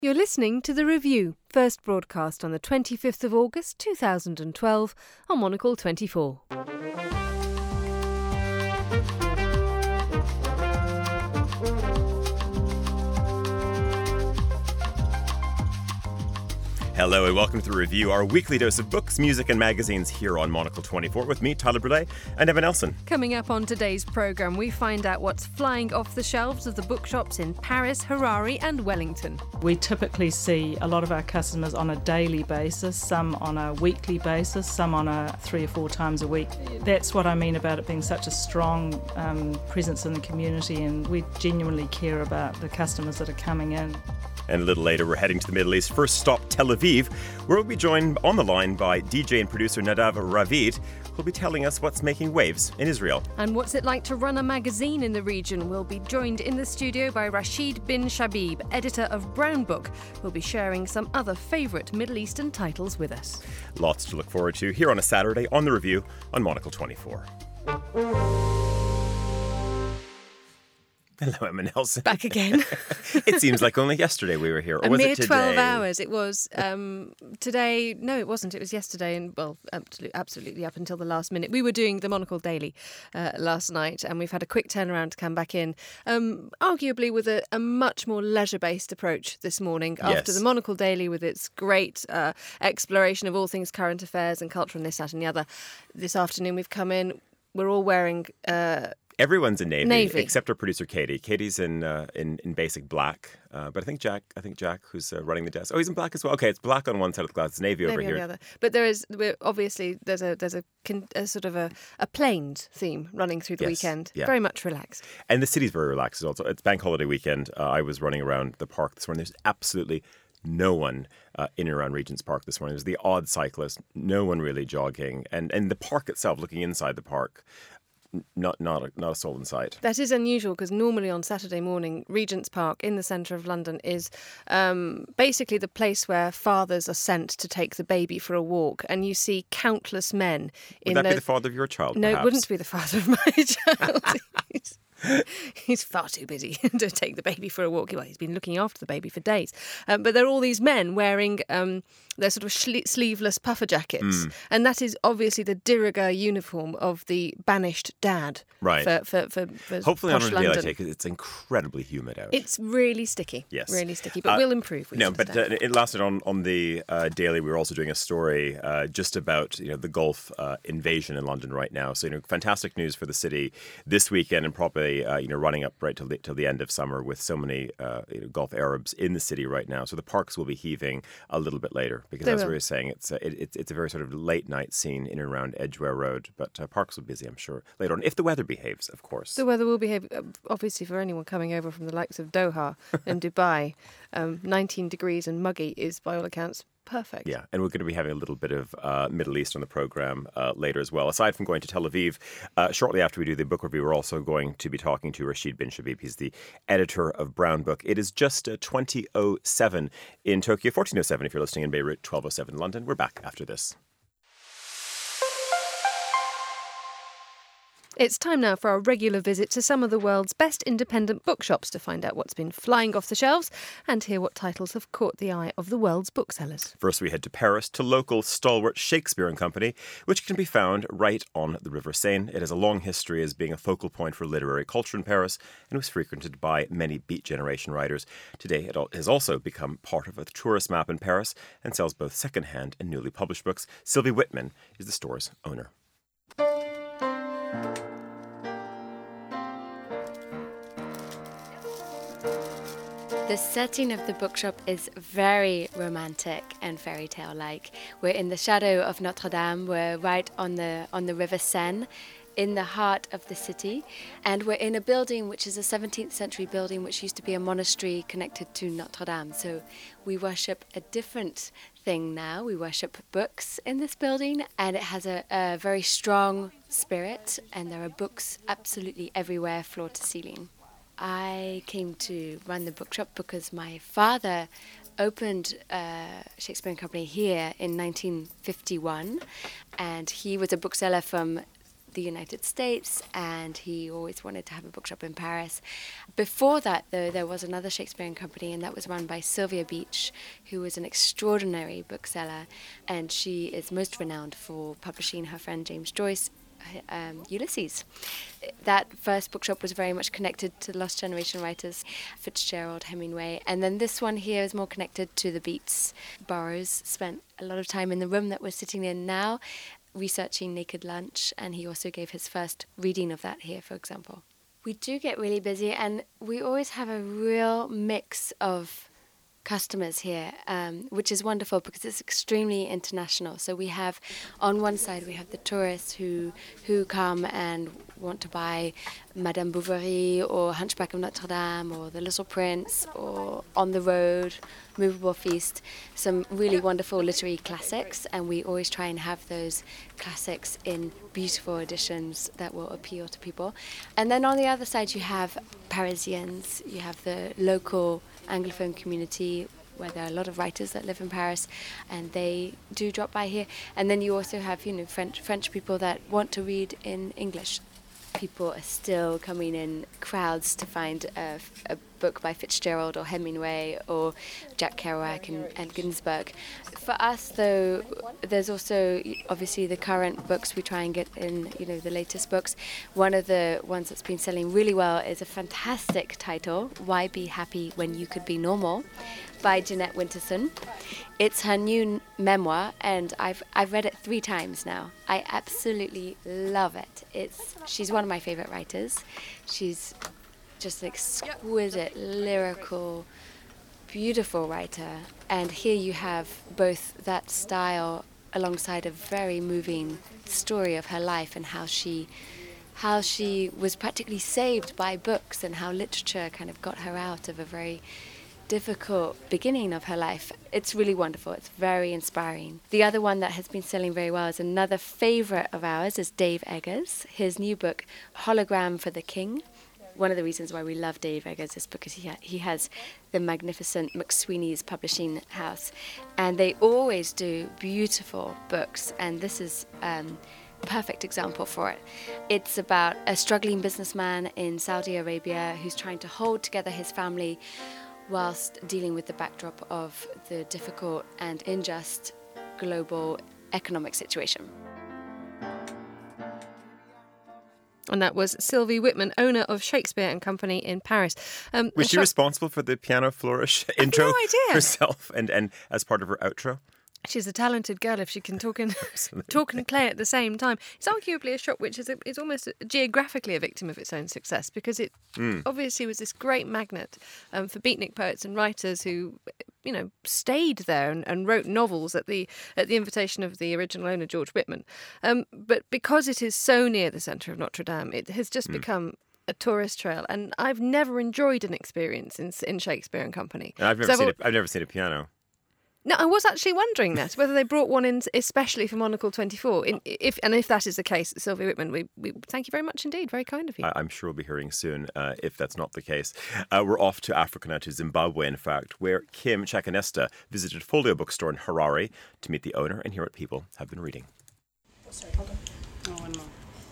You're listening to The Review, first broadcast on the 25th of August 2012 on Monocle 24. Hello and welcome to The Review, our weekly dose of books, music and magazines here on Monocle 24 with me, Tyler Brûlé, and Evan Nelson. Coming up on today's programme, we find out what's flying off the shelves of the bookshops in Paris, Harare and Wellington. We typically see a lot of our customers on a daily basis, some on a weekly basis, some on a 3 or 4 times a week. That's what I mean about it being such a strong presence in the community, and we genuinely care about the customers that are coming in. And a little later, we're heading to the Middle East. First stop, Tel Aviv, where we'll be joined on the line by DJ and producer Nadav Ravid, who'll be telling us what's making waves in Israel. And what's it like to run a magazine in the region? We'll be joined in the studio by Rashid bin Shabib, editor of Brown Book, who'll be sharing some other favourite Middle Eastern titles with us. Lots to look forward to here on a Saturday on The Review on Monocle 24. Hello, Emma Nelson. Back again. It seems like only yesterday we were here. Or a was mere it today? 12 hours. It was today. No, it wasn't. It was yesterday, and well, absolutely up until the last minute. We were doing the Monocle Daily last night, and we've had a quick turnaround to come back in, arguably with a much more leisure-based approach this morning after the Monocle Daily with its great exploration of all things current affairs and culture and this, that and the other. This afternoon we've come in, we're all wearing... Everyone's in navy, except our producer Katie. Katie's in basic black, but I think Jack, who's running the desk. Oh, he's in black as well. Okay, it's black on one side of the glass, it's navy over here. On the other. But there's a sort of a planes theme running through the weekend. Yeah. Very much relaxed. And the city's very relaxed as well. So it's bank holiday weekend. I was running around the park this morning. There's absolutely no one in and around Regent's Park this morning. There's the odd cyclist, no one really jogging, and the park itself, looking inside the park. Not a soul in sight. That is unusual because normally on Saturday morning, Regent's Park in the centre of London is basically the place where fathers are sent to take the baby for a walk, and you see countless men. Would that be the father of your child? No, perhaps? It wouldn't be the father of my child. He's far too busy to take the baby for a walk. Well, he's been looking after the baby for days. But there are all these men wearing their sort of sleeveless puffer jackets. And that is obviously the de rigueur uniform of the banished dad. Right. For hopefully on a London. day because it's incredibly humid out. It's really sticky. Yes. Really sticky. But we'll improve. It lasted on the Daily. We were also doing a story just about the Gulf invasion in London right now. So fantastic news for the city this weekend, and probably running up right till the end of summer with so many Gulf Arabs in the city right now. So the parks will be heaving a little bit later because, as we were saying, it's a very sort of late night scene in and around Edgware Road. But parks will be busy, I'm sure, later on if the weather behaves, of course. The weather will behave, obviously, for anyone coming over from the likes of Doha and Dubai. 19 degrees and muggy is, by all accounts, perfect. Yeah, and we're going to be having a little bit of Middle East on the programme later as well. Aside from going to Tel Aviv, shortly after we do the book review, we're also going to be talking to Rashid bin Shabib. He's the editor of Brown Book. It is just 20:07 in Tokyo, 14:07 if you're listening in Beirut, 12:07 in London. We're back after this. It's time now for our regular visit to some of the world's best independent bookshops to find out what's been flying off the shelves and hear what titles have caught the eye of the world's booksellers. First, we head to Paris to local stalwart Shakespeare and Company, which can be found right on the River Seine. It has a long history as being a focal point for literary culture in Paris and was frequented by many Beat Generation writers. Today, it has also become part of a tourist map in Paris and sells both second-hand and newly published books. Sylvie Whitman is the store's owner. The setting of the bookshop is very romantic and fairy tale-like. We're in the shadow of Notre Dame. We're right on the River Seine, in the heart of the city, and we're in a building which is a 17th century building which used to be a monastery connected to Notre Dame. So we worship a different thing now. We worship books in this building, and it has a very strong spirit, and there are books absolutely everywhere, floor to ceiling. I came to run the bookshop because my father opened Shakespeare and Company here in 1951, and he was a bookseller from the United States, and he always wanted to have a bookshop in Paris. Before that, though, there was another Shakespearean company, and that was run by Sylvia Beach, who was an extraordinary bookseller, and she is most renowned for publishing her friend James Joyce, Ulysses. That first bookshop was very much connected to the Lost Generation writers, Fitzgerald, Hemingway, and then this one here is more connected to the Beats. Burroughs spent a lot of time in the room that we're sitting in now, researching Naked Lunch, and he also gave his first reading of that here, for example. We do get really busy, and we always have a real mix of customers here, which is wonderful because it's extremely international. So we have, on one side, we have the tourists who come and want to buy Madame Bovary or Hunchback of Notre Dame or The Little Prince or On the Road, Movable Feast, some really wonderful literary classics, and we always try and have those classics in beautiful editions that will appeal to people. And then on the other side you have Parisians, you have the local Anglophone community where there are a lot of writers that live in Paris, and they do drop by here. And then you also have, French people that want to read in English. People are still coming in crowds to find a book by Fitzgerald or Hemingway or Jack Kerouac and Ginsberg. For us, though, there's also obviously the current books we try and get in, the latest books. One of the ones that's been selling really well is a fantastic title, Why Be Happy When You Could Be Normal, by Jeanette Winterson. It's her new memoir, and I've read it 3 times now. I absolutely love it. She's one of my favorite writers. She's just an exquisite, lyrical, beautiful writer. And here you have both that style alongside a very moving story of her life and how she was practically saved by books and how literature kind of got her out of a very difficult beginning of her life. It's really wonderful. It's very inspiring. The other one that has been selling very well is another favorite of ours is Dave Eggers. His new book, Hologram for the King. One of the reasons why we love Dave Eggers is because he has the magnificent McSweeney's publishing house, and they always do beautiful books, and this is perfect example for it. It's about a struggling businessman in Saudi Arabia who's trying to hold together his family whilst dealing with the backdrop of the difficult and unjust global economic situation. And that was Sylvie Whitman, owner of Shakespeare and Company in Paris. Was she responsible for the piano flourish intro no idea. herself and as part of her outro? She's a talented girl if she can talk and play at the same time. It's arguably a shop which is almost geographically a victim of its own success, because it obviously was this great magnet for beatnik poets and writers who, stayed there and wrote novels at the invitation of the original owner, George Whitman. But because it is so near the centre of Notre Dame, it has just become a tourist trail, and I've never enjoyed an experience in Shakespeare and Company. And I've never seen a piano. No, I was actually wondering that, whether they brought one in especially for Monocle 24. If that is the case, Sylvie Whitman, we thank you very much indeed. Very kind of you. I'm sure we'll be hearing soon if that's not the case. We're off to Africa now, to Zimbabwe, in fact, where Kim Chakanesta visited Folio Bookstore in Harare to meet the owner and hear what people have been reading. Sorry, hold on. Oh, one more.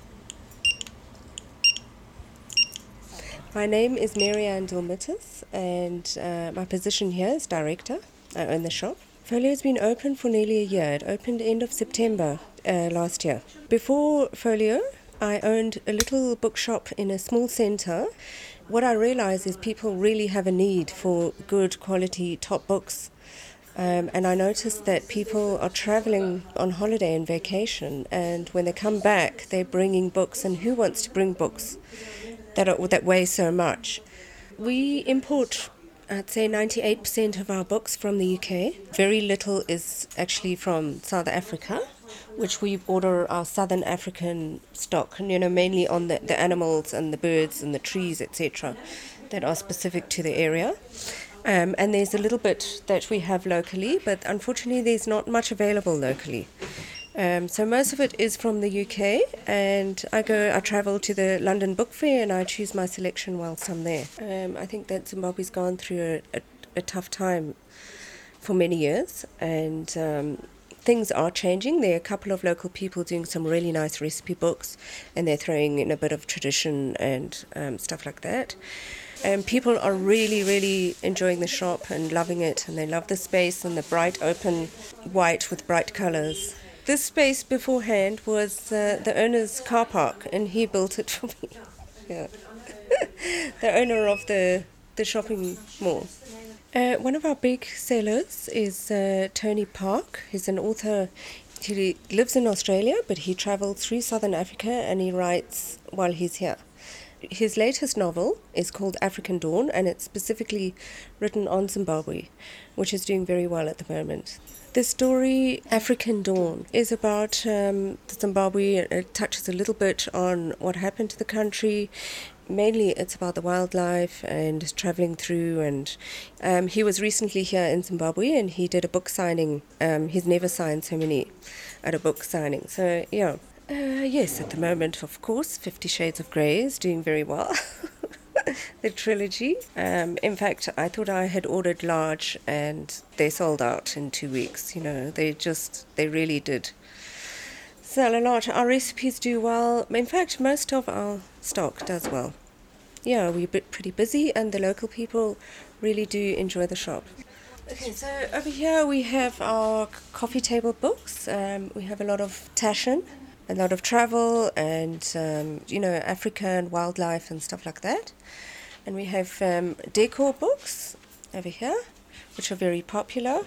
My name is Marianne Dilmitis, and my position here is director. I own the shop. Folio has been open for nearly a year. It opened end of September last year. Before Folio, I owned a little bookshop in a small centre. What I realised is people really have a need for good quality top books. And I noticed that people are travelling on holiday and vacation, and when they come back, they're bringing books. And who wants to bring books that weigh so much? We import, I'd say, 98% of our books from the UK. Very little is actually from South Africa, which we order our Southern African stock, mainly on the animals and the birds and the trees, etc., that are specific to the area. And there's a little bit that we have locally, but unfortunately there's not much available locally. So most of it is from the UK, and I travel to the London Book Fair and I choose my selection whilst I'm there. I think that Zimbabwe's gone through a tough time for many years, and things are changing. There are a couple of local people doing some really nice recipe books, and they're throwing in a bit of tradition and stuff like that. And people are really, really enjoying the shop and loving it, and they love the space and the bright open white with bright colours. This space beforehand was the owner's car park, and he built it for me. Yeah. The owner of the shopping mall. One of our big sellers is Tony Park. He's an author. He lives in Australia, but he travels through Southern Africa and he writes while he's here. His latest novel is called African Dawn, and it's specifically written on Zimbabwe, which is doing very well at the moment. The story African Dawn is about Zimbabwe. It touches a little bit on what happened to the country. Mainly it's about the wildlife and travelling through, and he was recently here in Zimbabwe and he did a book signing. He's never signed so many at a book signing. So, yeah. Yes, at the moment, of course, 50 Shades of Grey is doing very well. The trilogy. In fact, I thought I had ordered large and they sold out in 2 weeks. You know, they really did sell a lot. Our recipes do well. In fact, most of our stock does well. Yeah, we're pretty busy and the local people really do enjoy the shop. Okay, so over here we have our coffee table books. We have a lot of Taschen, a lot of travel and, Africa and wildlife and stuff like that. And we have decor books over here, which are very popular.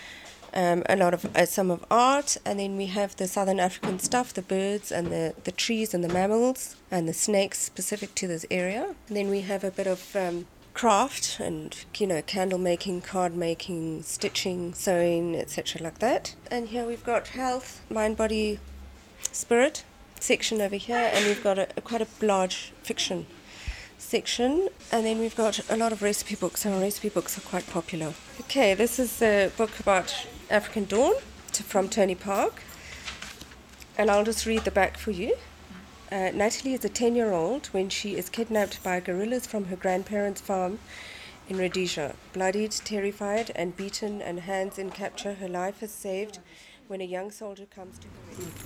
A lot of some of art, and then we have the Southern African stuff, the birds and the trees and the mammals and the snakes specific to this area. And then we have a bit of craft and, candle making, card making, stitching, sewing, etc. like that. And here we've got health, mind, body, spirit section over here, and we've got quite a large fiction section, and then we've got a lot of recipe books. Our recipe books are quite popular. Okay, this is a book about African Dawn from Tony Park, and I'll just read the back for you. Natalie is a 10-year-old when she is kidnapped by guerrillas from her grandparents' farm in Rhodesia. Bloodied, terrified, and beaten, and hands in capture, her life is saved when a young soldier comes to her aid.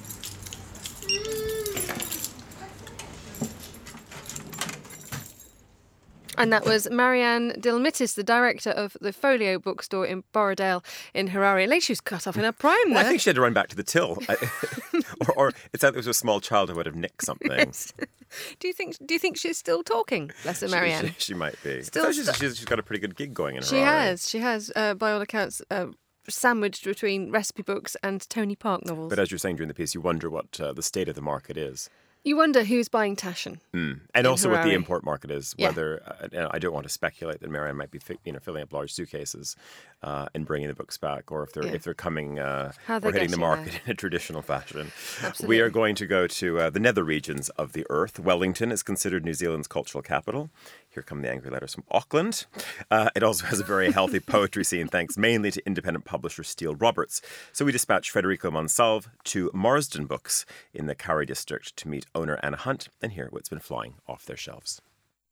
And that was Marianne Dilmitis, the director of the Folio bookstore in Borrowdale in Harare. At least she was cut off in her prime there. Well, I think she had to run back to the till. or it's like there was a small child who would have nicked something. Yes. Do you think she's still talking? Bless her, Marianne. She might be. Still she's got a pretty good gig going in Harare. She has, by all accounts, sandwiched between recipe books and Tony Park novels. But as you're saying during the piece, you wonder what the state of the market is. You wonder who's buying Taschen. And also Harare. what the import market is, Yeah. whether, I don't want to speculate that Marianne might be filling up large suitcases and bringing the books back, or if they're coming or hitting the market in a traditional fashion. Absolutely. We are going to go to the nether regions of the earth. Wellington is considered New Zealand's cultural capital. Here come the angry letters from Auckland. It also has a very healthy poetry scene, thanks mainly to independent publisher Steele Roberts. So we dispatched Federico Monsalve to Marsden Books in the Kauri district to meet owner Anna Hunt and hear what's been flying off their shelves.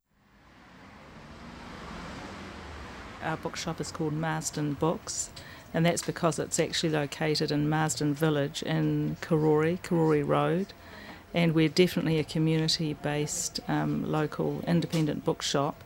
Our bookshop is called Marsden Books, and that's because it's actually located in Marsden Village in Karori Road. And we're definitely a community-based local independent bookshop.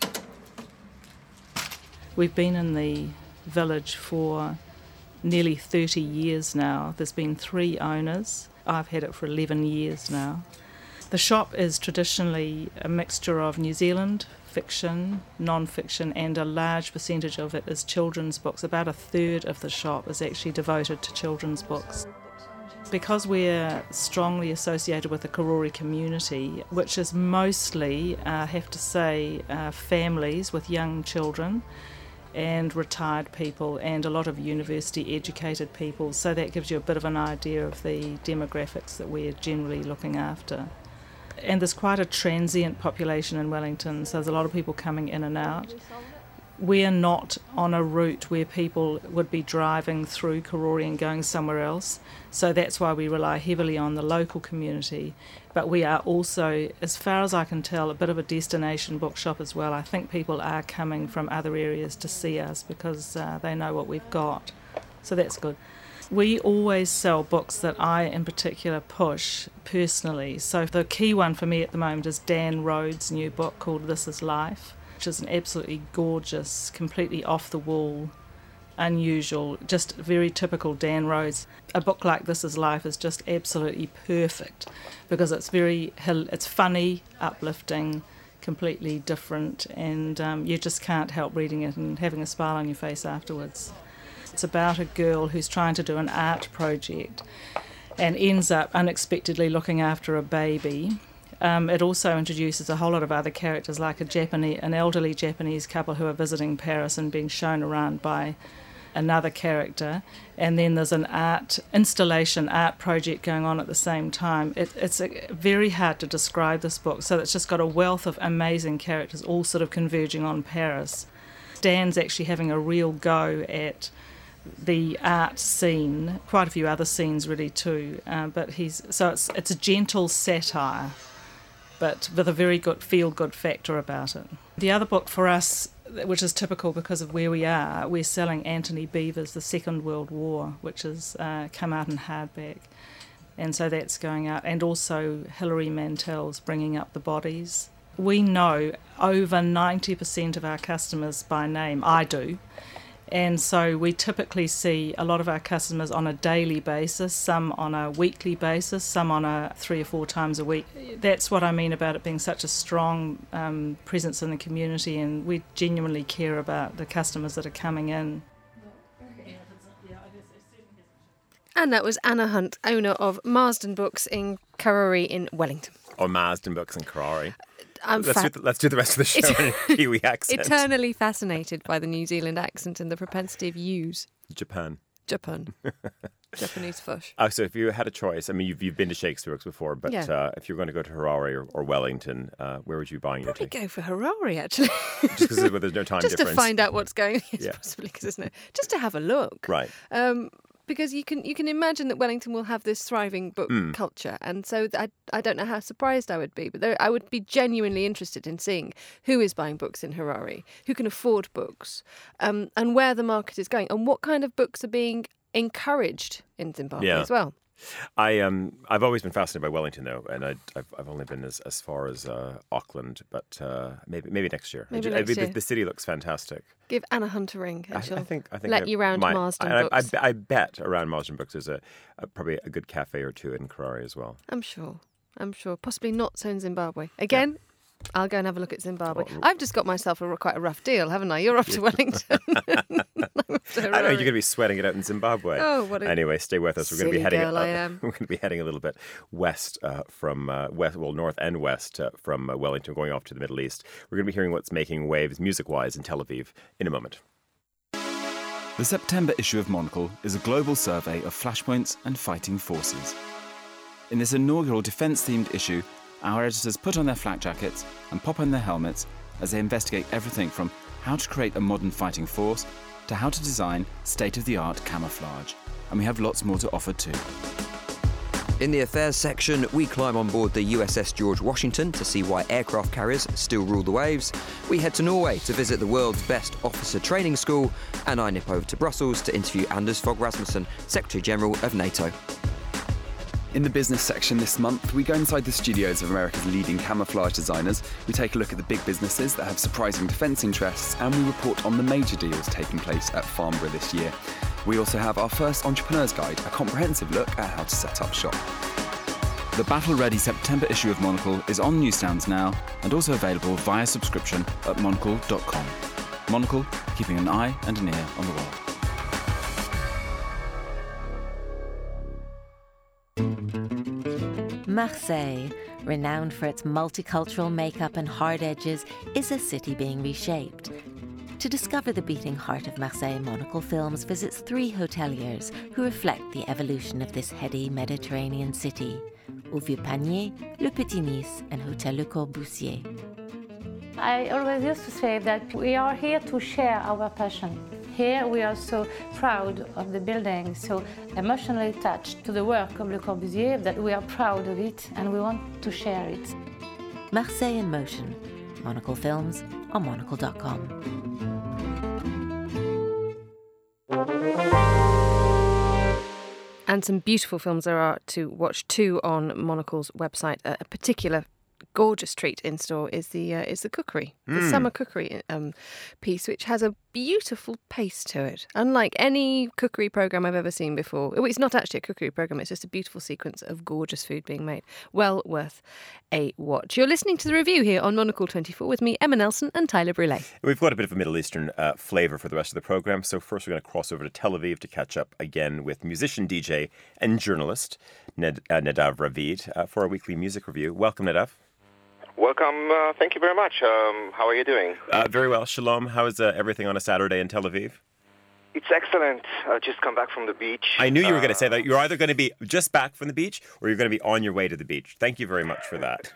We've been in the village for nearly 30 years now. There's been 3 owners. I've had it for 11 years now. The shop is traditionally a mixture of New Zealand fiction, non-fiction, and a large percentage of it is children's books. About a third of the shop is actually devoted to children's books. Because we're strongly associated with the Karori community, which is mostly, I have to say, families with young children and retired people and a lot of university-educated people, so that gives you a bit of an idea of the demographics that we're generally looking after. And there's quite a transient population in Wellington, so there's a lot of people coming in and out. We're not on a route where people would be driving through Karori and going somewhere else, so that's why we rely heavily on the local community. But we are also, as far as I can tell, a bit of a destination bookshop as well. I think people are coming from other areas to see us because they know what we've got, so that's good. We always sell books that I in particular push personally. So the key one for me at the moment is Dan Rhodes' new book called This Is Life, which is an absolutely gorgeous, completely off-the-wall, unusual, just very typical Dan Rhodes. A book like This Is Life is just absolutely perfect because it's funny, uplifting, completely different, and you just can't help reading it and having a smile on your face afterwards. It's about a girl who's trying to do an art project and ends up unexpectedly looking after a baby. It also introduces a whole lot of other characters, like an elderly Japanese couple who are visiting Paris and being shown around by another character, and then there's an art project going on at the same time. It's very hard to describe this book, so it's just got a wealth of amazing characters all sort of converging on Paris. Dan's actually having a real go at the art scene, quite a few other scenes really too, but it's a gentle satire, but with a very good feel-good factor about it. The other book for us, which is typical because of where we are, we're selling Antony Beevor's The Second World War, which has come out in hardback, and so that's going out, and also Hilary Mantel's Bringing Up the Bodies. We know over 90% of our customers by name, I do, and so we typically see a lot of our customers on a daily basis, some on a weekly basis, some on a 3 or 4 times a week. That's what I mean about it being such a strong presence in the community, and we genuinely care about the customers that are coming in. And that was Anna Hunt, owner of Marsden Books in Karori in Wellington. Or Marsden Books in Karori. Let's do the rest of the show in a Kiwi accent. Eternally fascinated by the New Zealand accent and the propensity of use. Japan. Japanese fush. Oh, so if you had a choice, I mean, you've been to Shakespeare Books before, but if you're going to go to Harare or Wellington, where would you buy your ticket? Probably go for Harare, actually. Just because there's no time just difference. Just to find out what's going on. Yes, possibly, because there's no... Just to have a look. Right. Because you can imagine that Wellington will have this thriving book culture, and so I don't know how surprised I would be, but I would be genuinely interested in seeing who is buying books in Harare, who can afford books, and where the market is going, and what kind of books are being encouraged in Zimbabwe as well. I've always been fascinated by Wellington, though, and I've only been as far as Auckland, but maybe next year. Maybe next year. The city looks fantastic. Give Anna Hunt a ring. And I think let you round Marsden Books. I bet around Marsden Books there's probably a good cafe or two in Karori as well. I'm sure. Possibly not so in Zimbabwe. Again, I'll go and have a look at Zimbabwe. I've just got myself quite a rough deal, haven't I? You're off to Wellington. I'm off to Harare. I know you're going to be sweating it out in Zimbabwe. Anyway, stay with us. We're going to be heading. We're going to be heading a little bit west north and west from Wellington, going off to the Middle East. We're going to be hearing what's making waves music-wise in Tel Aviv in a moment. The September issue of Monocle is a global survey of flashpoints and fighting forces. In this inaugural defence-themed issue, our editors put on their flak jackets and pop on their helmets as they investigate everything from how to create a modern fighting force to how to design state-of-the-art camouflage. And we have lots more to offer too. In the affairs section, we climb on board the USS George Washington to see why aircraft carriers still rule the waves. We head to Norway to visit the world's best officer training school. And I nip over to Brussels to interview Anders Fogh Rasmussen, Secretary-General of NATO. In the business section this month, we go inside the studios of America's leading camouflage designers. We take a look at the big businesses that have surprising defence interests, and we report on the major deals taking place at Farnborough this year. We also have our first Entrepreneur's Guide, a comprehensive look at how to set up shop. The battle-ready September issue of Monocle is on newsstands now and also available via subscription at monocle.com. Monocle, keeping an eye and an ear on the world. Marseille, renowned for its multicultural makeup and hard edges, is a city being reshaped. To discover the beating heart of Marseille, Monocle Films visits 3 hoteliers who reflect the evolution of this heady Mediterranean city: Au Vieux Panier, Le Petit Nice and Hôtel Le Corbusier. I always used to say that we are here to share our passion. Here we are so proud of the building, so emotionally attached to the work of Le Corbusier that we are proud of it and we want to share it. Marseille in Motion. Monocle Films on monocle.com. and some beautiful films there are to watch too on Monocle's website. A particular gorgeous treat in store is the cookery, the summer cookery piece, which has a beautiful pace to it, unlike any cookery programme I've ever seen before. It's not actually a cookery programme, it's just a beautiful sequence of gorgeous food being made. Well worth a watch. You're listening to The Review here on Monocle 24 with me, Emma Nelson, and Tyler Brûlé. We've got a bit of a Middle Eastern flavour for the rest of the programme, so first we're going to cross over to Tel Aviv to catch up again with musician, DJ and journalist Nadav Ravid for our weekly music review. Welcome, Nadav. Welcome. Thank you very much. How are you doing? Very well. Shalom. How is everything on a Saturday in Tel Aviv? It's excellent. I just come back from the beach. I knew you were going to say that. You're either going to be just back from the beach or you're going to be on your way to the beach. Thank you very much for that.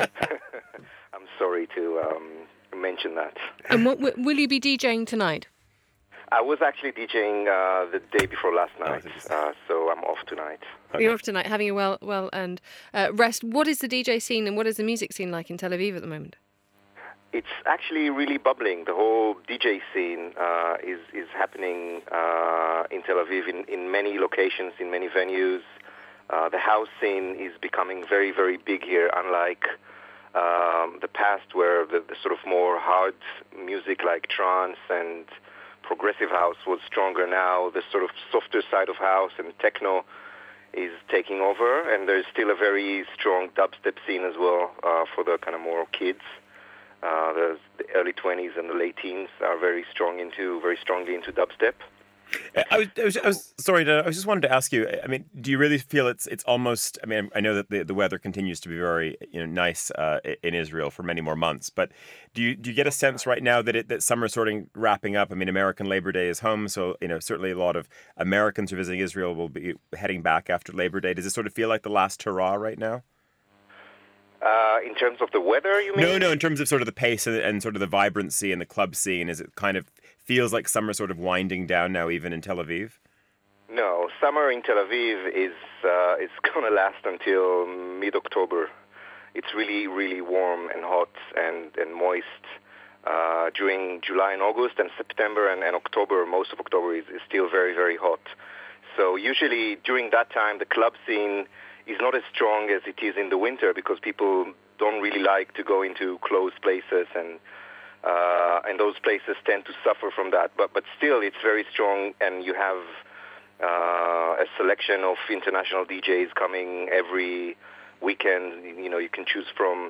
I'm sorry to mention that. And what will you be DJing tonight? I was actually DJing the day before last night, so I'm off tonight. Okay. You're off tonight, having a well-earned rest. What is the DJ scene and what is the music scene like in Tel Aviv at the moment? It's actually really bubbling. The whole DJ scene is happening in Tel Aviv in many locations, in many venues. The house scene is becoming very, very big here, unlike the past where the sort of more hard music like trance and progressive house was stronger. Now the sort of softer side of house and techno is taking over, and there's still a very strong dubstep scene as well for the kind of more kids. The early 20s and the late teens are very strongly into dubstep. I was sorry. I just wanted to ask you. I mean, do you really feel it's almost? I mean, I know that the weather continues to be very nice in Israel for many more months. But do you get a sense right now that summer's sort of wrapping up? I mean, American Labor Day is home, so certainly a lot of Americans who are visiting Israel will be heading back after Labor Day. Does it sort of feel like the last hurrah right now? In terms of the weather, you mean? No. In terms of sort of the pace and sort of the vibrancy and the club scene, is it kind of feels like summer sort of winding down now, even in Tel Aviv? No, summer in Tel Aviv is going to last until mid-October. It's really, really warm and hot and moist during July and August, and September and October. Most of October is still very, very hot. So usually during that time, the club scene is not as strong as it is in the winter because people don't really like to go into closed places, and those places tend to suffer from that. But still, it's very strong, and you have a selection of international DJs coming every weekend. You can choose from.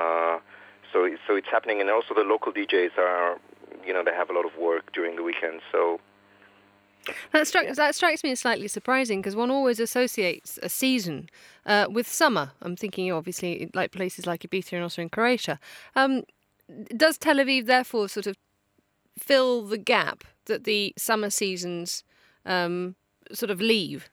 So it's happening, and also the local DJs are, they have a lot of work during the weekend. So. That strikes me as slightly surprising because one always associates a season with summer. I'm thinking, obviously, like places like Ibiza and also in Croatia. Does Tel Aviv therefore sort of fill the gap that the summer seasons sort of leave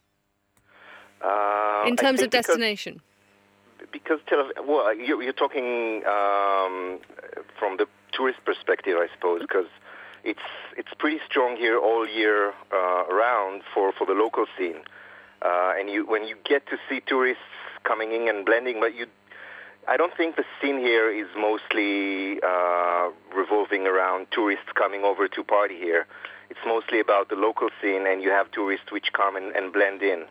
in terms of destination? Because Tel Aviv, well, you're talking from the tourist perspective, I suppose, because it's pretty strong here all year around for the local scene, and when you get to see tourists coming in and blending, but I don't think the scene here is mostly revolving around tourists coming over to party here. It's mostly about the local scene, and you have tourists which come and blend in.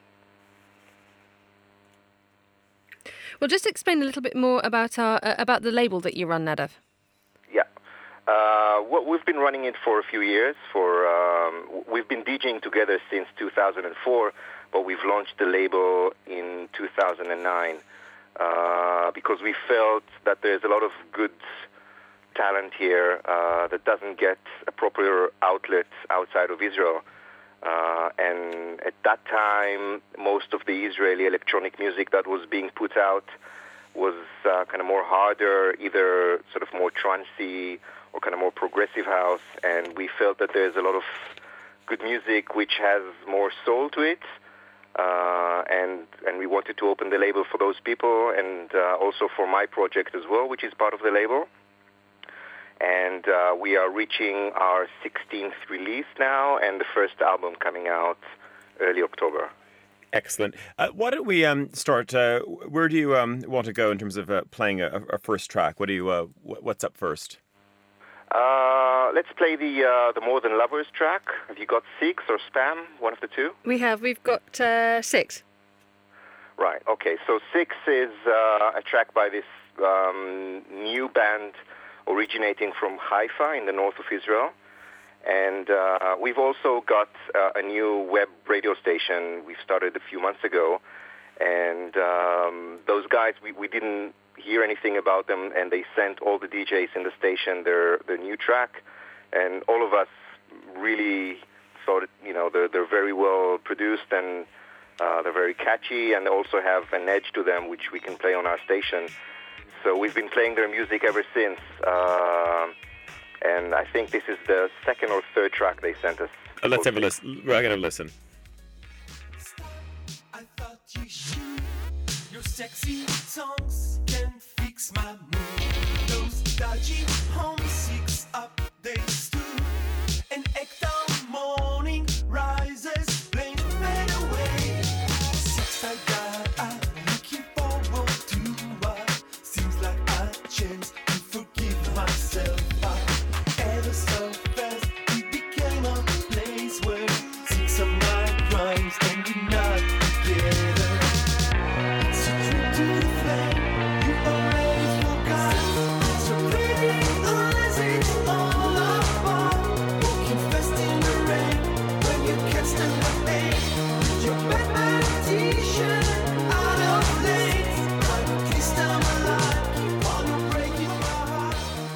Well, just explain a little bit more about the label that you run, Nadav. Yeah. We've been running it for a few years. We've been DJing together since 2004, but we've launched the label in 2009 because we felt that there's a lot of good talent here that doesn't get a proper outlet outside of Israel. And at that time, most of the Israeli electronic music that was being put out was kind of more harder, either sort of more trancey or kind of more progressive house, and we felt that there's a lot of good music which has more soul to it, and we wanted to open the label for those people, and also for my project as well, which is part of the label. And we are reaching our 16th release now, and the first album coming out early October. Excellent. Why don't we start? Where do you want to go in terms of playing a first track? What's up first? Let's play the More Than Lovers track. Have you got Six or Spam? One of the two? We've got Six. Right, okay. So Six is a track by this new band originating from Haifa in the north of Israel. And we've also got a new web radio station we've started a few months ago. And those guys, we didn't hear anything about them, and they sent all the DJs in the station their new track. And all of us really thought, they're very well produced, and they're very catchy, and also have an edge to them, which we can play on our station. So we've been playing their music ever since. And I think this is the second or third track they sent us. Let's have a listen. We're going to listen. I thought you should. Your sexy songs can fix my mood. Those dodgy homesick updates too. An act morning rises, blame fade away. Six I got, I'm looking forward to. Seems like a chance to forgive myself. Ever so fast, it became a place where six of my crimes and we're not together. It's a trip to the flame, you already forgot. So pretty eyes, it's all apart. Walking fast in the rain, when you can't stand the pain. Your Batman t-shirt, out of place. At least I'm alive, keep on breaking my heart.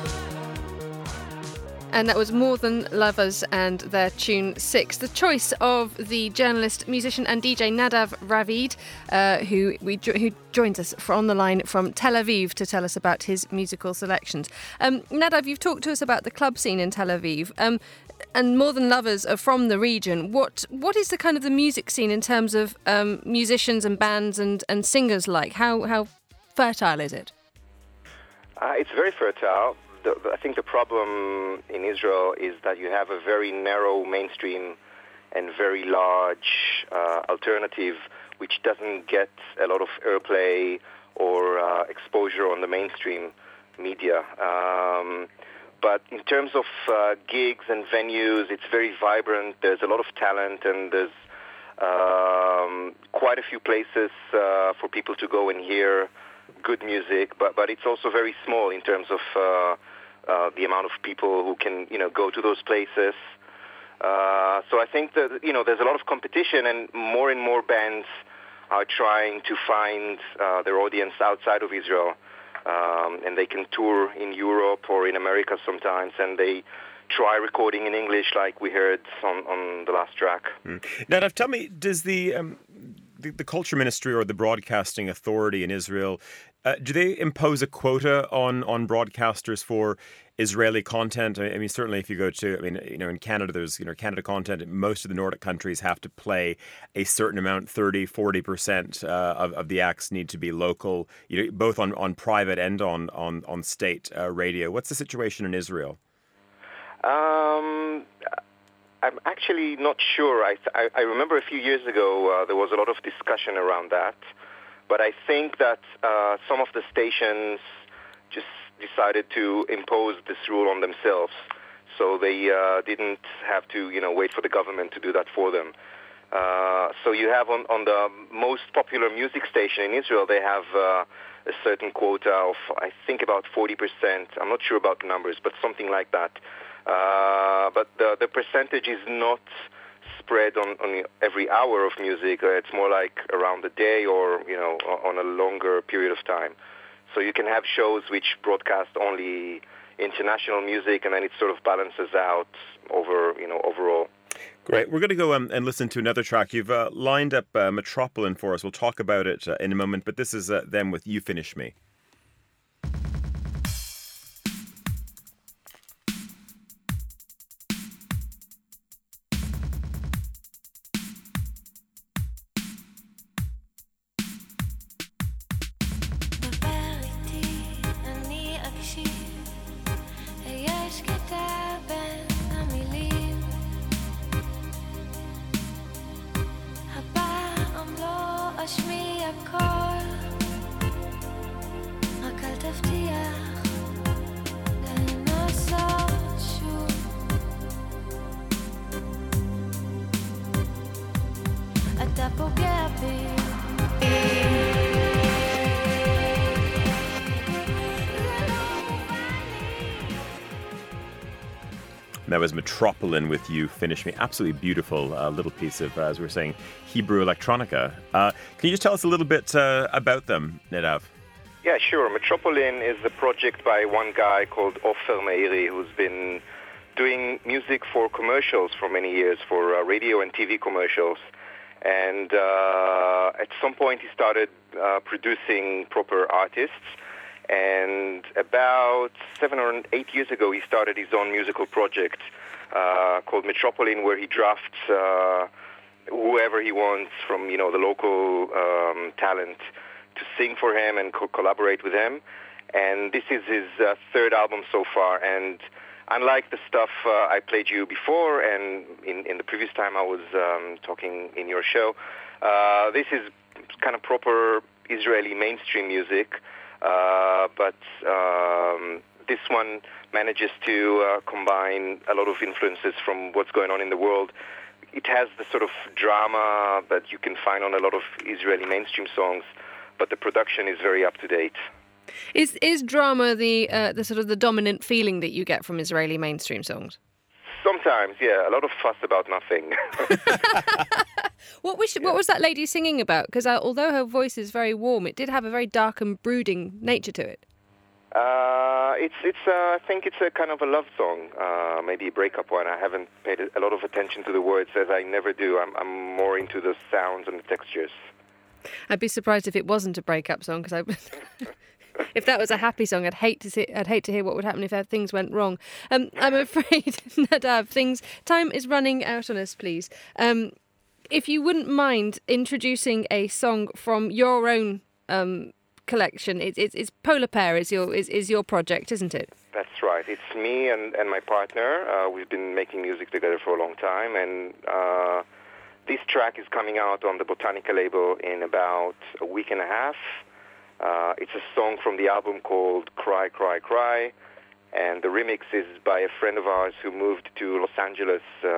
And that was More Than Lovers and their tune Six. The choice of the journalist, musician and DJ Nadav Ravid, who joins us on the line from Tel Aviv to tell us about his musical selections. Nadav, you've talked to us about the club scene in Tel Aviv, and More Than Lovers are from the region. What is the kind of the music scene in terms of musicians and bands and singers like? How fertile is it? It's very fertile. I think the problem in Israel is that you have a very narrow mainstream and very large alternative, which doesn't get a lot of airplay or exposure on the mainstream media. But in terms of gigs and venues, it's very vibrant. There's a lot of talent, and there's quite a few places for people to go and hear good music. But it's also very small in terms of the amount of people who can, go to those places. So I think that, there's a lot of competition, and more bands are trying to find their audience outside of Israel. And they can tour in Europe or in America sometimes, and they try recording in English like we heard on the last track. Nadav, tell me, does the Culture Ministry or the Broadcasting Authority in Israel, do they impose a quota on broadcasters for Israeli content? I mean, certainly if you go to, in Canada, there's, Canada content. Most of the Nordic countries have to play a certain amount, 30, 40% of the acts need to be local, both on private and on state radio. What's the situation in Israel? I'm actually not sure. I remember a few years ago there was a lot of discussion around that. But I think that some of the stations just decided to impose this rule on themselves. So they didn't have to, wait for the government to do that for them. So you have on the most popular music station in Israel, they have a certain quota of, I think, about 40%. I'm not sure about the numbers, but something like that. But the percentage is not spread on every hour of music. It's more like around the day or, on a longer period of time. So you can have shows which broadcast only international music, and then it sort of balances out overall. Great. We're going to go and listen to another track. You've lined up Metropolitan for us. We'll talk about it in a moment, but this is them with You Finish Me. That was Metropolitan with You Finish Me. Absolutely beautiful little piece of, as we were saying, Hebrew electronica. Can you just tell us a little bit about them, Nadav? Yeah, sure. Metropolitan is a project by one guy called Ofer Meiri, who's been doing music for commercials for many years, for radio and TV commercials. And at some point he started producing proper artists. And about 7 or 8 years ago, he started his own musical project called Metropolitan, where he drafts whoever he wants from, the local talent to sing for him and collaborate with him. And this is his third album so far. And unlike the stuff I played you before, and in the previous time I was talking in your show, this is kind of proper Israeli mainstream music. But this one manages to combine a lot of influences from what's going on in the world. It has the sort of drama that you can find on a lot of Israeli mainstream songs, but the production is very up to date. Is drama the sort of the dominant feeling that you get from Israeli mainstream songs? Sometimes, yeah. A lot of fuss about nothing. What was that lady singing about? Because although her voice is very warm, it did have a very dark and brooding nature to it. I think it's a kind of a love song, maybe a breakup one. I haven't paid a lot of attention to the words, as I never do. I'm more into the sounds and the textures. I'd be surprised if it wasn't a breakup song, because if that was a happy song, I'd hate to hear what would happen if things went wrong. I'm afraid, Nadav, time is running out on us, please. If you wouldn't mind introducing a song from your own collection, it's Polar Pear is your project, isn't it? That's right. It's me and my partner. We've been making music together for a long time, and this track is coming out on the Botanica label in about a week and a half. It's a song from the album called Cry, Cry, Cry, and the remix is by a friend of ours who moved to Los Angeles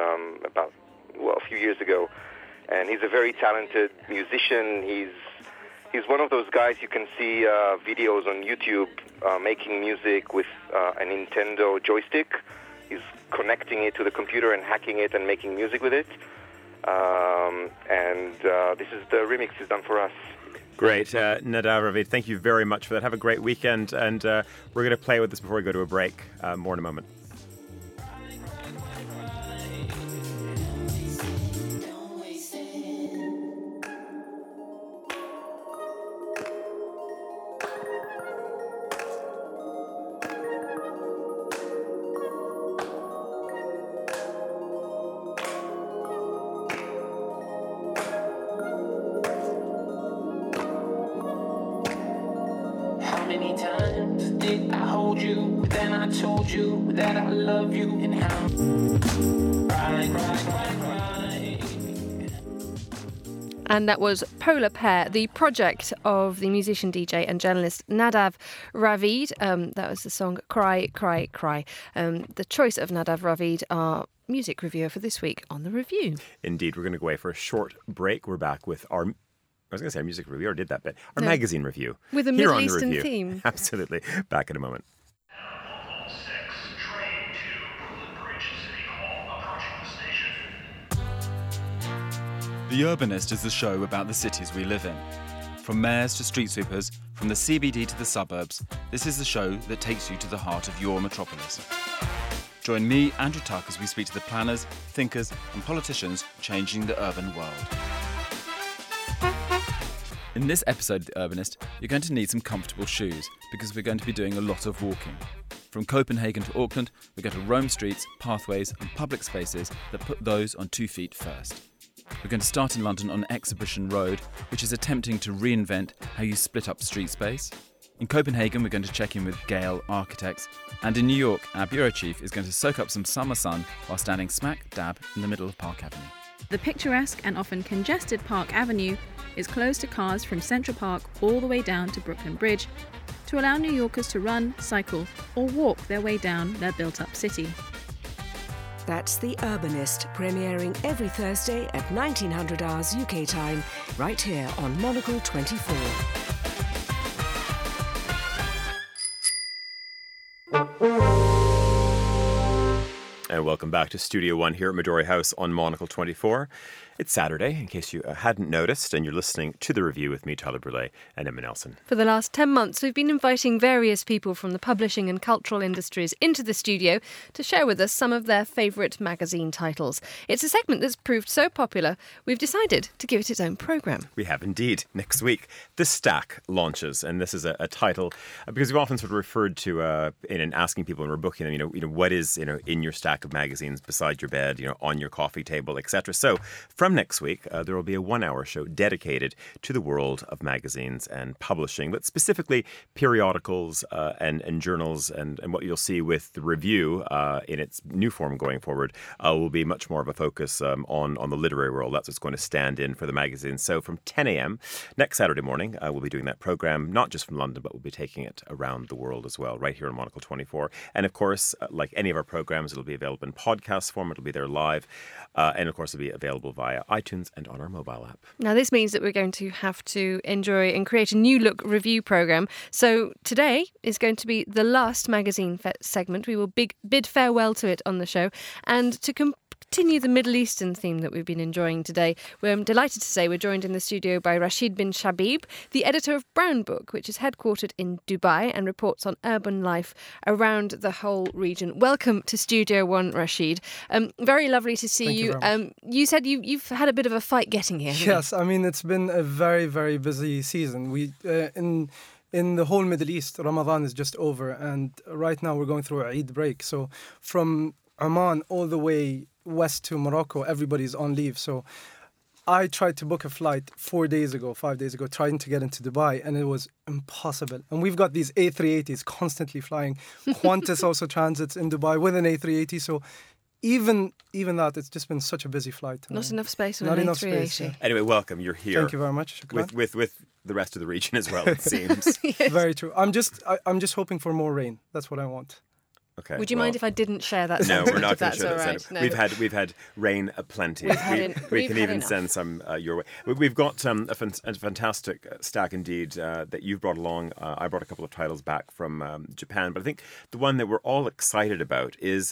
a few years ago. And he's a very talented musician. He's one of those guys you can see videos on YouTube making music with a Nintendo joystick. He's connecting it to the computer and hacking it and making music with it. This is the remix he's done for us. Great. Nadav Ravid, thank you very much for that. Have a great weekend. And we're going to play with this before we go to a break. More in a moment. That I love you and how cry, cry, cry, cry. And that was Polar Pear, the project of the musician, DJ and journalist Nadav Ravid. That was the song Cry, Cry, Cry. The choice of Nadav Ravid, our music reviewer for this week on The Review. Indeed, we're going to go away for a short break. We're back with our music review, or did that bit. Our magazine review. With a Middle Eastern theme. Absolutely. Back in a moment. The Urbanist is the show about the cities we live in. From mayors to street sweepers, from the CBD to the suburbs, this is the show that takes you to the heart of your metropolis. Join me, Andrew Tuck, as we speak to the planners, thinkers and politicians changing the urban world. In this episode of The Urbanist, you're going to need some comfortable shoes because we're going to be doing a lot of walking. From Copenhagen to Auckland, we're going to roam streets, pathways and public spaces that put those on 2 feet first. We're going to start in London on Exhibition Road, which is attempting to reinvent how you split up street space. In Copenhagen, we're going to check in with Gale Architects. And in New York, our bureau chief is going to soak up some summer sun while standing smack dab in the middle of Park Avenue. The picturesque and often congested Park Avenue is closed to cars from Central Park all the way down to Brooklyn Bridge to allow New Yorkers to run, cycle or walk their way down their built-up city. That's The Urbanist, premiering every Thursday at 1900 hours UK time, right here on Monocle 24. And welcome back to Studio One here at Midori House on Monocle 24. It's Saturday, in case you hadn't noticed, and you're listening to The Review with me, Tyler Brûlé, and Emma Nelson. For the last 10 months, we've been inviting various people from the publishing and cultural industries into the studio to share with us some of their favourite magazine titles. It's a segment that's proved so popular, we've decided to give it its own programme. We have indeed. Next week, The Stack launches, and this is a title, because we've often sort of referred to, in asking people when we're booking them, you know, what is, in your stack of magazines beside your bed, on your coffee table, etc. So, from next week, there will be a 1-hour show dedicated to the world of magazines and publishing, but specifically periodicals and journals. And what you'll see with The Review in its new form going forward will be much more of a focus on the literary world. That's what's going to stand in for the magazines. So from 10 a.m. next Saturday morning, we'll be doing that program, not just from London, but we'll be taking it around the world as well, right here on Monocle 24. And of course, like any of our programs, it'll be available in podcast form. It'll be there live. And of course, it'll be available via iTunes and on our mobile app. Now, this means that we're going to have to enjoy and create a new look review programme. So today is going to be the last magazine segment. We will bid farewell to it on the show. And to continue the Middle Eastern theme that we've been enjoying today, we're delighted to say we're joined in the studio by Rashid bin Shabib, the editor of Brown Book, which is headquartered in Dubai and reports on urban life around the whole region. Welcome to Studio One, Rashid. Very lovely to see you. You said you've had a bit of a fight getting here. Yes, I mean, it's been a very, very busy season. We in the whole Middle East, Ramadan is just over, and right now we're going through a Eid break. So from Oman all the way west to Morocco, everybody's on leave. So I tried to book a flight 5 days ago, trying to get into Dubai, and it was impossible. And we've got these A380s constantly flying. Qantas also transits in Dubai with an A380. So even that, it's just been such a busy flight. Not enough space on an an A380. Space, yeah. Anyway, welcome. You're here. Thank you very much. With the rest of the region as well, it seems. Yes. Very true. I'm just hoping for more rain. That's what I want. Okay. Would you mind if I didn't share that? No, we're not going to share that. Right. No. We've had rain aplenty. We can even send some your way. We've got a fantastic stack indeed that you've brought along. I brought a couple of titles back from Japan, but I think the one that we're all excited about is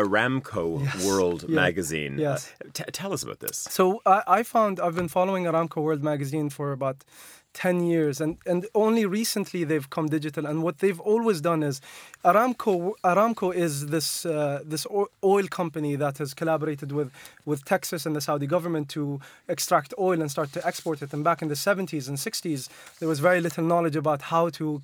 Aramco World Magazine. Yes. Tell us about this. So I've been following Aramco World Magazine for about 10 years, and only recently they've come digital. And what they've always done is Aramco is this oil company that has collaborated with Texas and the Saudi government to extract oil and start to export it. And back in the 70s and 60s, there was very little knowledge about how to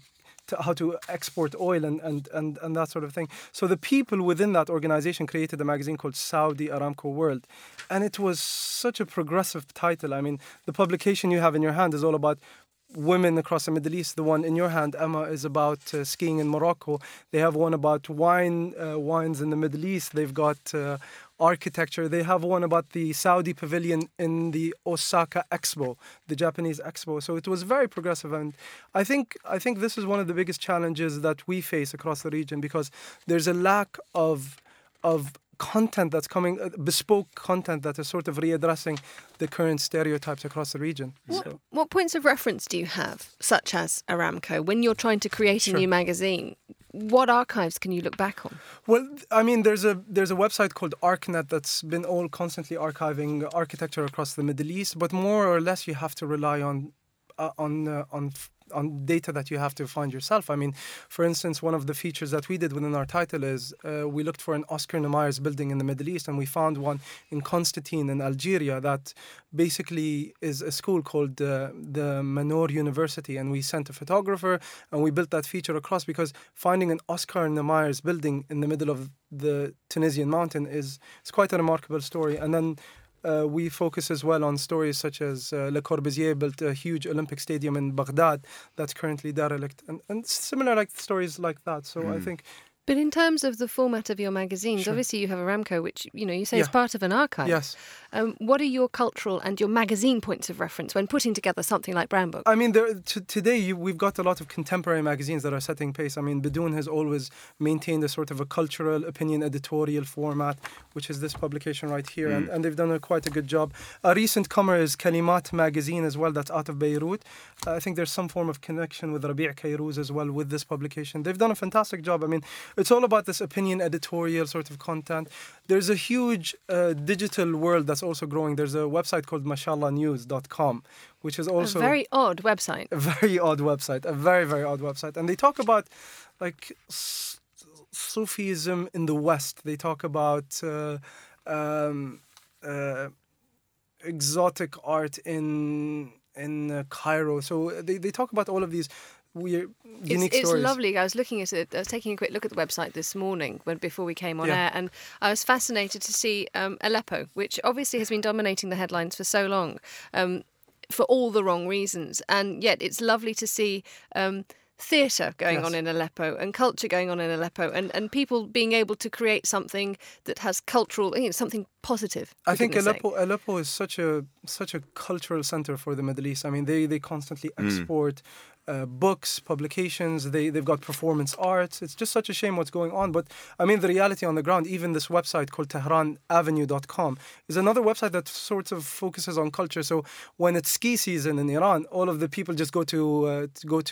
export oil and that sort of thing. So the people within that organization created a magazine called Saudi Aramco World. And it was such a progressive title. I mean, the publication you have in your hand is all about women across the Middle East. The one in your hand, Emma, is about skiing in Morocco. They have one about wines in the Middle East. They've got architecture. They have one about the Saudi pavilion in the Osaka Expo, the Japanese Expo. So it was very progressive, and I think this is one of the biggest challenges that we face across the region, because there's a lack of content that's coming, bespoke content that is sort of readdressing the current stereotypes across the region. What points of reference do you have, such as Aramco, when you're trying to create a new magazine? What archives can you look back on? Well, I mean, there's a website called ArcNet that's been constantly archiving architecture across the Middle East, but more or less you have to rely on data that you have to find yourself. I mean, for instance, one of the features that we did within our title is we looked for an Oscar Niemeyer building in the Middle East, and we found one in Constantine in Algeria that basically is a school called the Manor University, and we sent a photographer and we built that feature across, because finding an Oscar Niemeyer building in the middle of the Tunisian mountain is quite a remarkable story. And then we focus as well on stories such as Le Corbusier built a huge Olympic stadium in Baghdad that's currently derelict, and similar stories like that. So I think. But in terms of the format of your magazines, obviously you have Aramco, which you say is part of an archive. Yes. What are your cultural and your magazine points of reference when putting together something like Brown Book? I mean, today we've got a lot of contemporary magazines that are setting pace. I mean, Bidoon has always maintained a sort of a cultural opinion editorial format, which is this publication right here, and they've done quite a good job. A recent comer is Kalimat magazine as well, that's out of Beirut. I think there's some form of connection with Rabi' Kairouz as well with this publication. They've done a fantastic job. I mean, it's all about this opinion editorial sort of content. There's a huge digital world that's also growing. There's a website called mashallanews.com, which is also... A very odd website. A very odd website. A very, very odd website. And they talk about, like, Sufism in the West. They talk about exotic art in Cairo. So they talk about all of these weird, unique stories. It's lovely. I was looking at it. I was taking a quick look at the website this morning before we came on air, and I was fascinated to see Aleppo, which obviously has been dominating the headlines for so long, for all the wrong reasons, and yet it's lovely to see theatre going on in Aleppo and culture going on in Aleppo, and people being able to create something that has cultural, something positive. I think Aleppo is such a cultural center for the Middle East. I mean, they constantly export books, publications, they've got performance arts. It's just such a shame what's going on. But I mean, the reality on the ground, even this website called TehranAvenue.com is another website that sort of focuses on culture. So when it's ski season in Iran, all of the people just go to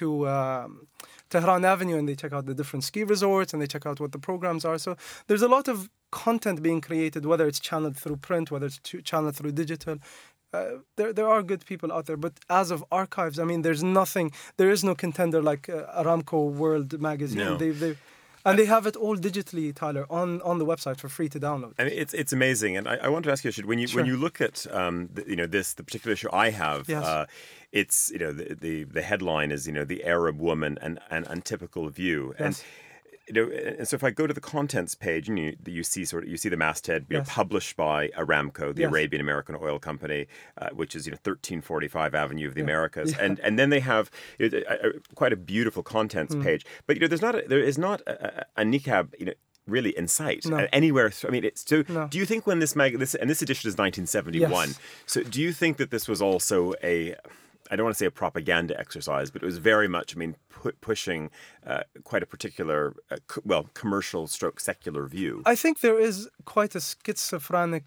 Tehran Avenue and they check out the different ski resorts and they check out what the programs are. So there's a lot of content being created, whether it's channeled through print, whether it's channeled through digital. There are good people out there, but as of archives, I mean, there is no contender like Aramco World magazine. No. They have it all digitally, Tyler, on the website for free to download. I mean, it's amazing, and I want to ask you, Rashid, when you look at the particular issue I have, it's the headline is the Arab woman and untypical view, and and so if I go to the contents page and you see the masthead published by Aramco, the Arabian American Oil Company, which is 1345 Avenue of the Americas, and then they have quite a beautiful contents page, but there is not a niqab really in sight anywhere. I mean, do you think when this edition is 1971? So do you think that this was also I don't want to say a propaganda exercise, but it was very much, pushing quite a particular, commercial stroke secular view? I think there is quite a schizophrenic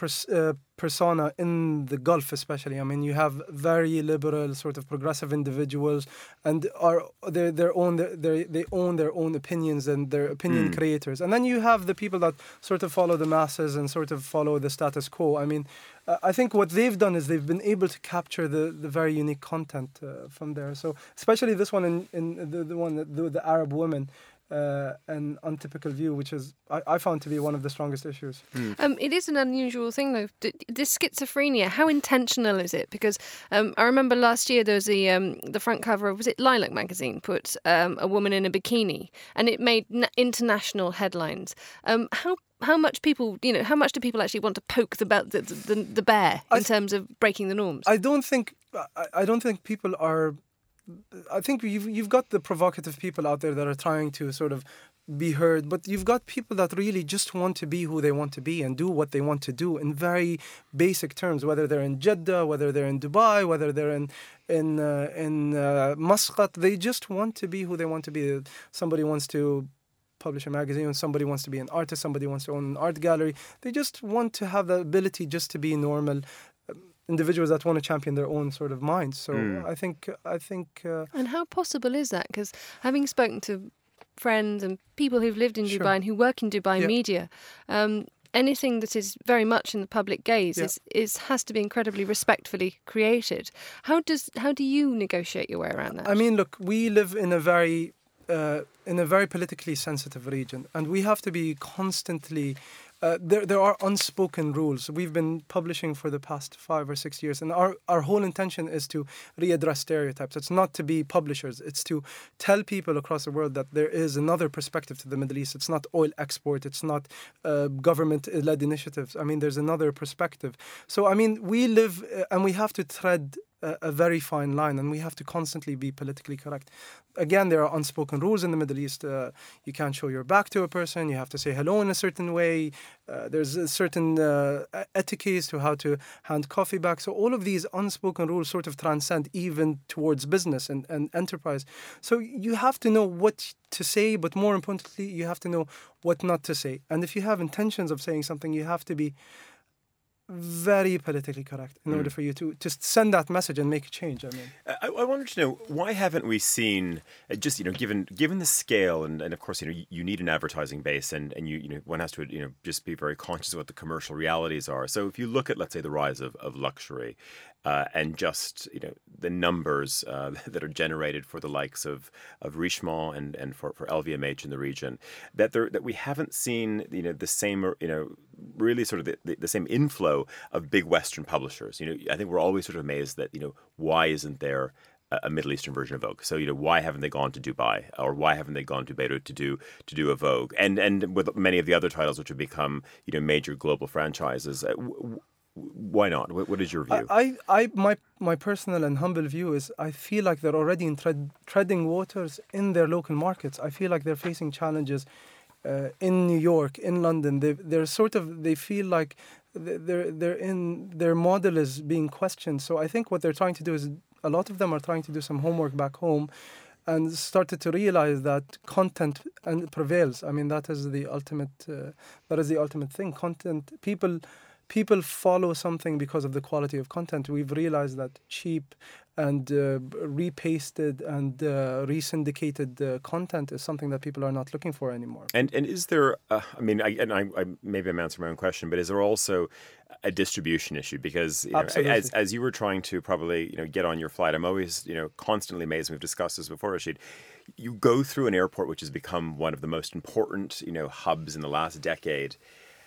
persona in the Gulf, especially. I mean, you have very liberal, sort of progressive individuals, and they own their own opinions and their opinion creators. And then you have the people that sort of follow the masses and sort of follow the status quo. I mean, I think what they've done is they've been able to capture the very unique content from there. So especially this one in the Arab woman. An untypical view, which is I found to be one of the strongest issues. It is an unusual thing, though. This schizophrenia, how intentional is it? Because I remember last year there was the front cover of, was it Lilac magazine, put a woman in a bikini, and it made international headlines. How much do people actually want to poke the bear in terms of breaking the norms? I don't think people are. I think you've got the provocative people out there that are trying to sort of be heard, but you've got people that really just want to be who they want to be and do what they want to do in very basic terms, whether they're in Jeddah, whether they're in Dubai, whether they're in Muscat. They just want to be who they want to be. Somebody wants to publish a magazine, somebody wants to be an artist, somebody wants to own an art gallery. They just want to have the ability just to be normal individuals that want to champion their own sort of minds. So I think. And how possible is that? Because having spoken to friends and people who've lived in Dubai and who work in Dubai media, anything that is very much in the public gaze has to be incredibly respectfully created. How do you negotiate your way around that? I mean, look, we live in a very politically sensitive region, and we have to be constantly. There are unspoken rules. We've been publishing for the past 5 or 6 years, and our whole intention is to readdress stereotypes. It's not to be publishers. It's to tell people across the world that there is another perspective to the Middle East. It's not oil export. It's not government-led initiatives. I mean, there's another perspective. So, I mean, we live and we have to tread a very fine line, and we have to constantly be politically correct. Again, there are unspoken rules in the Middle East. You can't show your back to a person. You have to say hello in a certain way. There's a certain etiquette to how to hand coffee back. So all of these unspoken rules sort of transcend even towards business and enterprise. So you have to know what to say, but more importantly, you have to know what not to say. And if you have intentions of saying something, you have to be very politically correct in order for you to just send that message and make a change. I mean, I wanted to know, why haven't we seen, just, given the scale, and of course, you need an advertising base, and one has to, just be very conscious of what the commercial realities are. So if you look at, let's say, the rise of luxury, and just, the numbers that are generated for the likes of Richemont and for LVMH in the region, that we haven't seen, the same, really sort of the same inflow of big Western publishers. I think we're always sort of amazed that, why isn't there a Middle Eastern version of Vogue? So, why haven't they gone to Dubai, or why haven't they gone to Beirut to do a Vogue? And with many of the other titles which have become, major global franchises, why not? What is your view? My personal and humble view is, I feel like they're already in treading waters in their local markets. I feel like they're facing challenges in New York, in London. They feel like their model is being questioned. So I think what they're trying to do is, a lot of them are trying to do some homework back home, and started to realize that content prevails. I mean, that is the ultimate thing. Content, people follow something because of the quality of content. We've realized that cheap and repasted and resyndicated content is something that people are not looking for anymore. And is there, I maybe I'm answering my own question, but is there also a distribution issue? Because as you were trying to probably get on your flight, I'm always constantly amazed. We've discussed this before, Rashid. You go through an airport which has become one of the most important hubs in the last decade.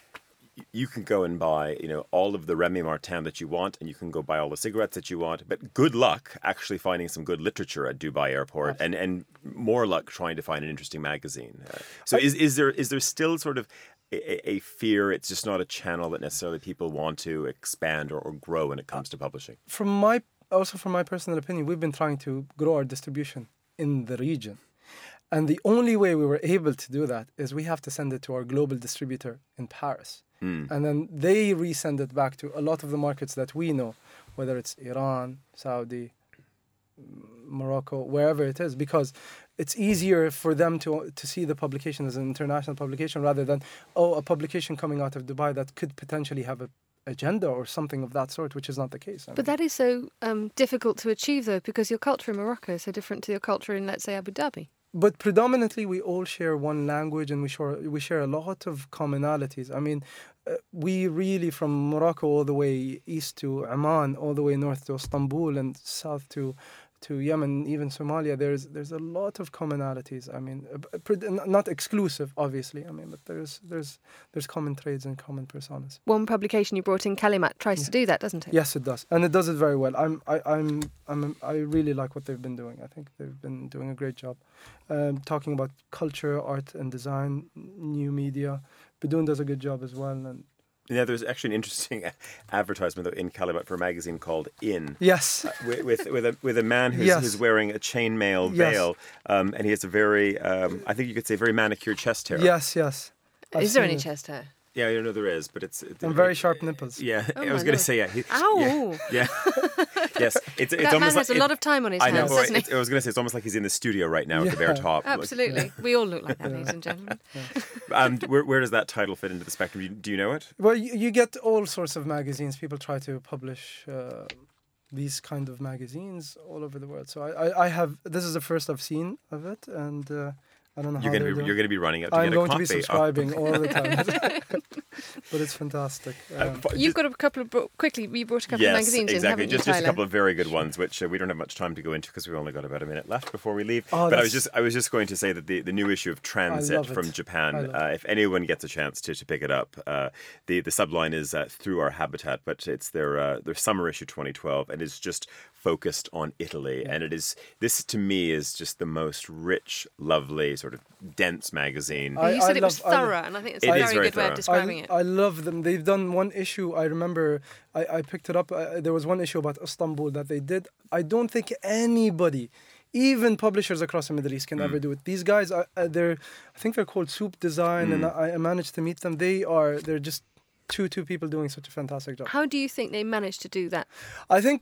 You can go and buy, all of the Remy Martin that you want, and you can go buy all the cigarettes that you want. But good luck actually finding some good literature at Dubai Airport, and more luck trying to find an interesting magazine. So is there still sort of a fear it's just not a channel that necessarily people want to expand or grow when it comes to publishing? From my personal opinion, we've been trying to grow our distribution in the region. And the only way we were able to do that is we have to send it to our global distributor in Paris. And then they resend it back to a lot of the markets that we know, whether it's Iran, Saudi, Morocco, wherever it is, because it's easier for them to see the publication as an international publication rather than, a publication coming out of Dubai that could potentially have a agenda or something of that sort, which is not the case. But that is so difficult to achieve, though, because your culture in Morocco is so different to your culture in, let's say, Abu Dhabi. But predominantly, we all share one language, and we share a lot of commonalities. I mean, we really, from Morocco all the way east to Amman, all the way north to Istanbul, and south to Yemen, even Somalia, there's a lot of commonalities. I mean, not exclusive, obviously. I mean, but there's common trades and common personas. One publication you brought in, Kalimat, tries to do that, doesn't it? Yes, it does, and it does it very well. I really like what they've been doing. I think they've been doing a great job, talking about culture, art, and design, new media. Bidun does a good job as well, and. Yeah, there's actually an interesting advertisement in Kalimat for a magazine called In. Yes. With a man who's wearing a chainmail veil, and he has a very, I think you could say, very manicured chest hair. Yes. Is there any chest hair? Yeah, I know there is, but it's and very sharp nipples. Yeah, I was going to say, Ow! Yeah. Yes, it's that almost man has a lot of time on his hands, doesn't he? I was going to say, it's almost like he's in the studio right now with the bare top. Absolutely. We all look like that, ladies and gentlemen. Where does that title fit into the spectrum? Do you know it? Well, you get all sorts of magazines. People try to publish these kind of magazines all over the world. So I have, this is the first I've seen of it, and I don't know how you're going to be running out to I'm get a copy. I'm going to be subscribing all the time. But it's fantastic. You've got a couple of... Quickly, you brought a couple of magazines in, haven't you, just a couple of very good ones, which we don't have much time to go into because we've only got about a minute left before we leave. But I was just going to say that the new issue of Transit from Japan, if anyone gets a chance to pick it up, the subline is Through Our Habitat, but it's their summer issue 2012, and it's just focused on Italy. And this to me is just the most rich, lovely sort sort of dense magazine. You said it was thorough, and I think it's a very good way of describing it. I love them. They've done one issue. I remember I picked it up. There was one issue about Istanbul that they did. I don't think anybody, even publishers across the Middle East, can ever do it. These guys, I think they're called Soup Design, and I managed to meet them. They're just two people doing such a fantastic job. How do you think they managed to do that? I think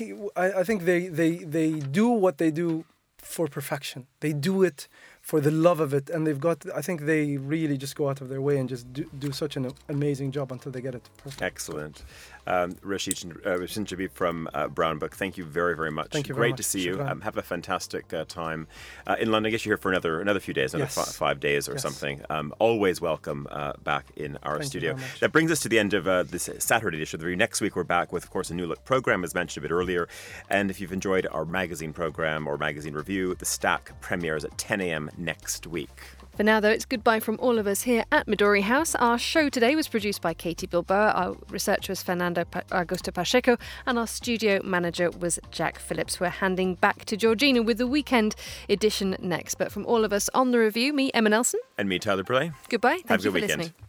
they do what they do for perfection. They do it for the love of it, and I think they really just go out of their way and just do such an amazing job until they get it perfect. Excellent. Rashid Shinjabi from Brown Book, thank you very, very much. Thank you very very much. much. To see you. Shukran. Have a fantastic time in London. I guess you're here for another few days, another 5 days or something. Always welcome back in our Thank studio. you very much. That brings us to the end of this Saturday edition of the Review. Next week we're back with, of course, a New Look program, as mentioned a bit earlier. And if you've enjoyed our magazine program or magazine review, The Stack premieres at 10 a.m. next week. For now, though, it's goodbye from all of us here at Midori House. Our show today was produced by Katie Bilbao, our researcher was Fernando Augusto Pacheco, and our studio manager was Jack Phillips. We're handing back to Georgina with the weekend edition next. But from all of us on The Review, me, Emma Nelson. And me, Tyler Pillay. Goodbye. Have Thank you a good for weekend. listening.